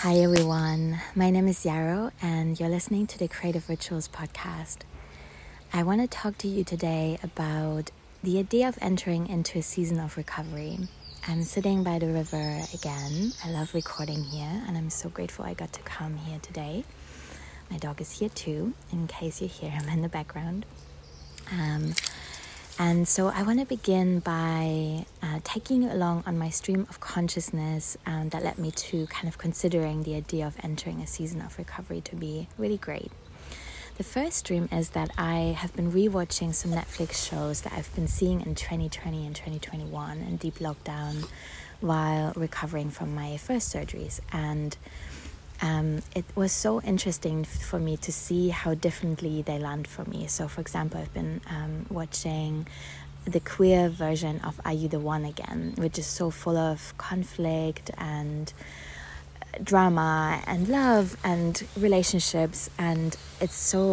Hi everyone, my name is Yarrow and you're listening to the Creative Rituals podcast. I want to talk to you today about the idea of entering into a season of recovery. I'm sitting by the river again. I love recording here and I'm so grateful I got to come here today. My dog is here too, in case you hear him in the background. And so I want to begin by taking you along on my stream of consciousness that led me to kind of considering the idea of entering a season of recovery to be really great. The first stream is that I have been rewatching some Netflix shows that I've been seeing in 2020 and 2021 in deep lockdown while recovering from my first surgeries. And it was so interesting for me to see how differently they land for me. So, for example, I've been watching the queer version of Are You the One Again, which is so full of conflict and drama and love and relationships. And it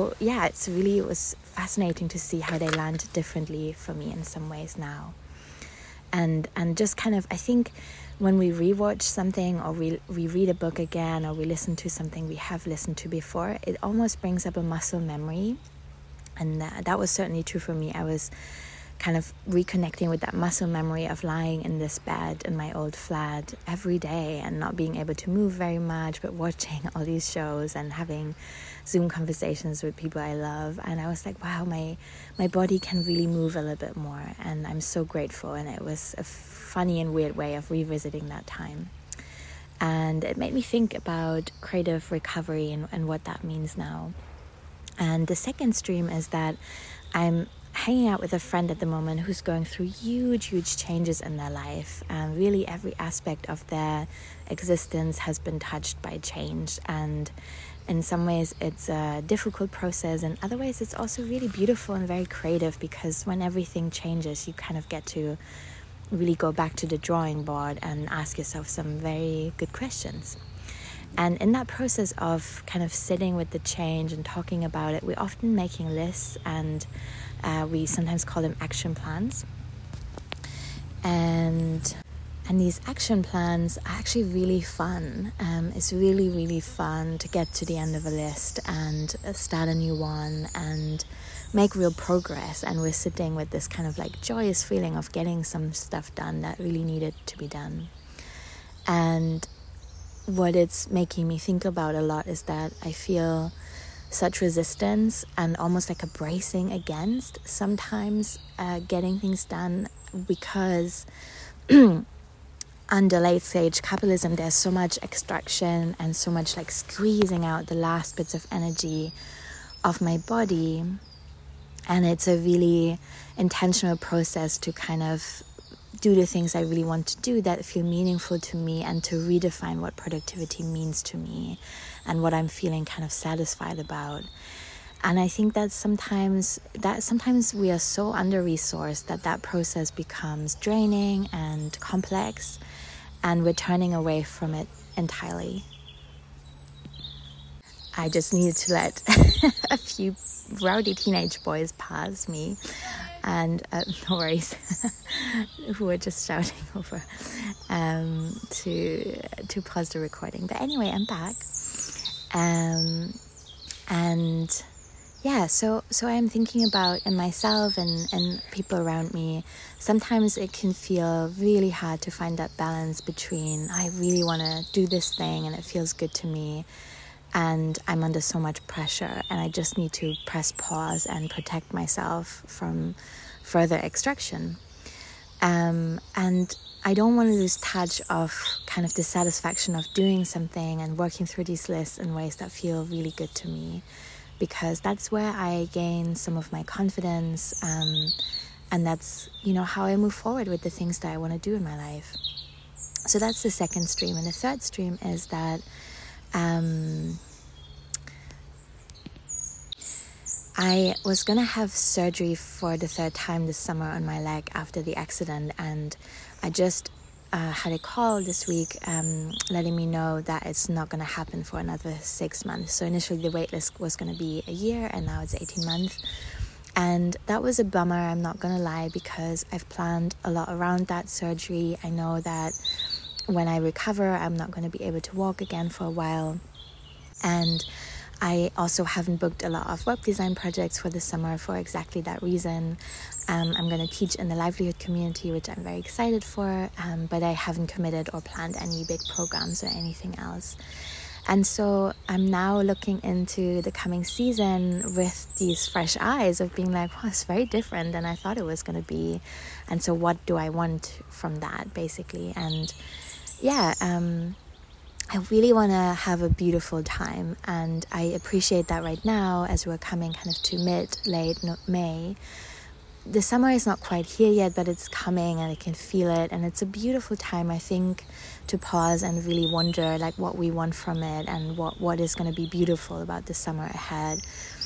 was fascinating to see how they land differently for me in some ways now. And just kind of, I think, when we rewatch something or we read a book again or we listen to something we have listened to before, it almost brings up a muscle memory. And that was certainly true for me. I was kind of reconnecting with that muscle memory of lying in this bed in my old flat every day and not being able to move very much, but watching all these shows and having Zoom conversations with people I love. And I was like, wow, my body can really move a little bit more. And I'm so grateful. And it was a funny and weird way of revisiting that time. And it made me think about creative recovery and what that means now. And the second stream is that I'm hanging out with a friend at the moment who's going through huge changes in their life. Really every aspect of their existence has been touched by change. And in some ways it's a difficult process, and other ways it's also really beautiful and very creative, because when everything changes you kind of get to really go back to the drawing board and ask yourself some very good questions. And in that process of kind of sitting with the change and talking about it, we're often making lists, and we sometimes call them action plans. And these action plans are actually really fun. It's really fun to get to the end of a list and start a new one and make real progress. And we're sitting with this kind of like joyous feeling of getting some stuff done that really needed to be done. And what it's making me think about a lot is that I feel such resistance and almost like a bracing against sometimes getting things done, because under late stage capitalism there's so much extraction and so much like squeezing out the last bits of energy of my body. And it's a really intentional process to kind of do the things I really want to do that feel meaningful to me, and to redefine what productivity means to me and what I'm feeling kind of satisfied about. And I think that sometimes we are so under-resourced that process becomes draining and complex, and we're turning away from it entirely. I just needed to let a few rowdy teenage boys pass me, and no worries, who were just shouting over to pause the recording. But anyway, I'm back, and yeah, so I'm thinking about in myself and people around me. Sometimes it can feel really hard to find that balance between I really want to do this thing and it feels good to me, and I'm under so much pressure and I just need to press pause and protect myself from further extraction. And I don't want to lose touch of kind of the satisfaction of doing something and working through these lists in ways that feel really good to me, because that's where I gain some of my confidence, and that's, how I move forward with the things that I want to do in my life. So that's the second stream. And the third stream is that I was going to have surgery for the third time this summer on my leg after the accident, and I just had a call this week letting me know that it's not going to happen for another 6 months. So initially the wait list was going to be a year, and now it's 18 months. And that was a bummer, I'm not going to lie, because I've planned a lot around that surgery. I know that when I recover, I'm not going to be able to walk again for a while. And I also haven't booked a lot of web design projects for the summer for exactly that reason. I'm going to teach in the livelihood community, which I'm very excited for, but I haven't committed or planned any big programs or anything else. And so I'm now looking into the coming season with these fresh eyes of being like, wow, it's very different than I thought it was going to be. And so what do I want from that, basically? And yeah, I really want to have a beautiful time. And I appreciate that right now, as we're coming kind of to late May, the summer is not quite here yet, but it's coming and I can feel it. And it's a beautiful time, I think, to pause and really wonder like what we want from it and what is going to be beautiful about the summer ahead.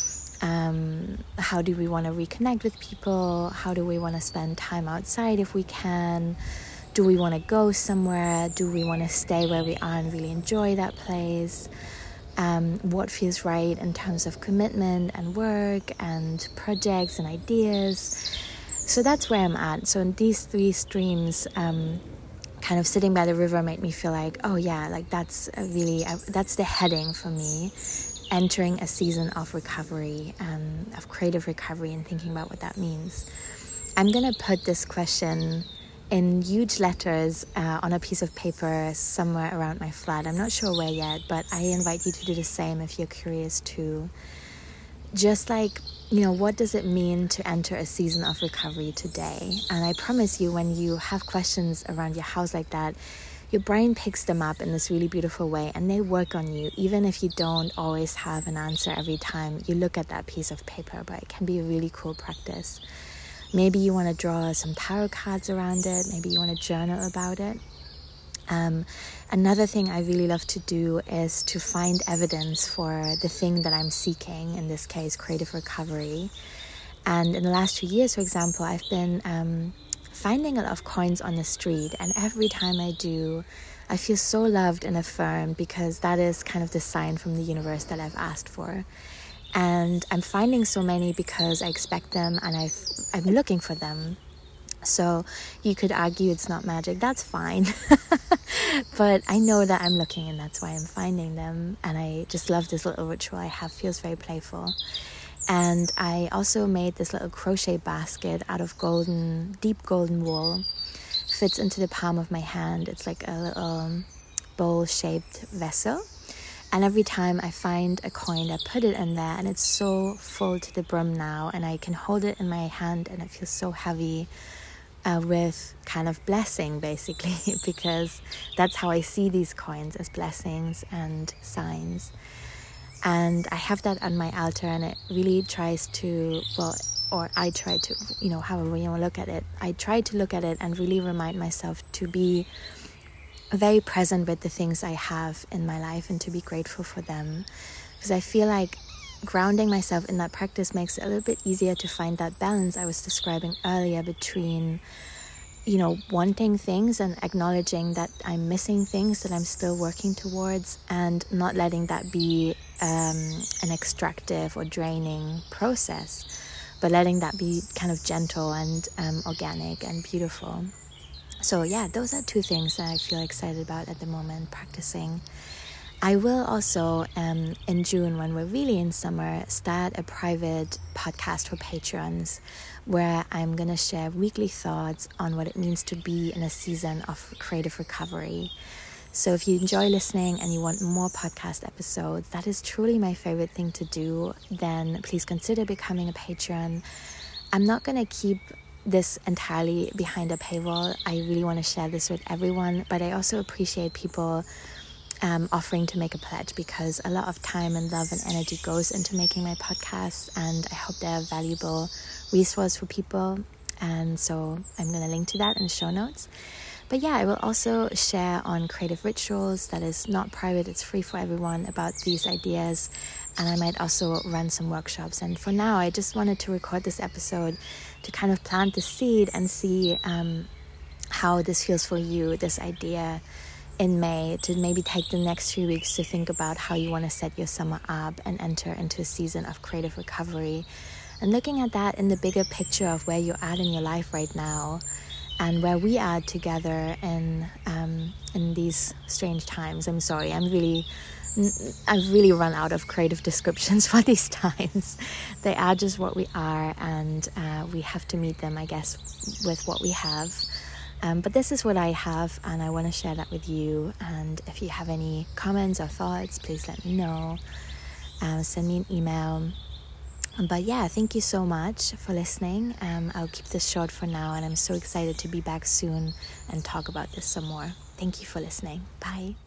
How do we want to reconnect with people? How do we want to spend time outside if we can? Do we want to go somewhere? Do we want to stay where we are and really enjoy that place? What feels right in terms of commitment and work and projects and ideas. So that's where I'm at. So in these 3 streams, kind of sitting by the river made me feel like, oh yeah, like that's the heading for me, entering a season of recovery, of creative recovery, and thinking about what that means. I'm going to put this question in huge letters on a piece of paper somewhere around my flat. I'm not sure where yet, but I invite you to do the same if you're curious too. Just like, what does it mean to enter a season of recovery today? And I promise you, when you have questions around your house like that, your brain picks them up in this really beautiful way and they work on you, even if you don't always have an answer every time you look at that piece of paper. But it can be a really cool practice. Maybe you want to draw some tarot cards around it. Maybe you want to journal about it. Another thing I really love to do is to find evidence for the thing that I'm seeking, in this case, creative recovery. And in the last 2 years, for example, I've been finding a lot of coins on the street. And every time I do, I feel so loved and affirmed, because that is kind of the sign from the universe that I've asked for. And I'm finding so many because I expect them and I'm looking for them. So you could argue it's not magic. That's fine. But I know that I'm looking and that's why I'm finding them. And I just love this little ritual I have. Feels very playful. And I also made this little crochet basket out of deep golden wool. Fits into the palm of my hand. It's like a little bowl-shaped vessel. And every time I find a coin, I put it in there, and it's so full to the brim now, and I can hold it in my hand and it feels so heavy with kind of blessing, basically, because that's how I see these coins, as blessings and signs. And I have that on my altar, and it really tries to, I try to, however you want to look at it, I try to look at it and really remind myself to be very present with the things I have in my life and to be grateful for them, because I feel like grounding myself in that practice makes it a little bit easier to find that balance I was describing earlier between wanting things and acknowledging that I'm missing things that I'm still working towards, and not letting that be an extractive or draining process, but letting that be kind of gentle and organic and beautiful. So yeah, those are 2 things that I feel excited about at the moment, practicing. I will also, in June, when we're really in summer, start a private podcast for patrons, where I'm going to share weekly thoughts on what it means to be in a season of creative recovery. So if you enjoy listening and you want more podcast episodes, that is truly my favorite thing to do, then please consider becoming a patron. I'm not going to keep this entirely behind a paywall. I really want to share this with everyone, but I also appreciate people offering to make a pledge, because a lot of time and love and energy goes into making my podcasts, and I hope they're a valuable resource for people. And so I'm going to link to that in the show notes. But yeah, I will also share on Creative Rituals, that is not private, it's free for everyone, about these ideas. And I might also run some workshops. And for now, I just wanted to record this episode to kind of plant the seed and see how this feels for you, this idea in May, to maybe take the next few weeks to think about how you want to set your summer up and enter into a season of creative recovery. And looking at that in the bigger picture of where you're at in your life right now, and where we are together in these strange times. I'm sorry, I've really run out of creative descriptions for these times. They are just what we are, and we have to meet them, I guess, with what we have. But this is what I have, and I want to share that with you. And if you have any comments or thoughts, please let me know. Send me an email. But yeah, thank you so much for listening. I'll keep this short for now, and I'm so excited to be back soon and talk about this some more. Thank you for listening. Bye.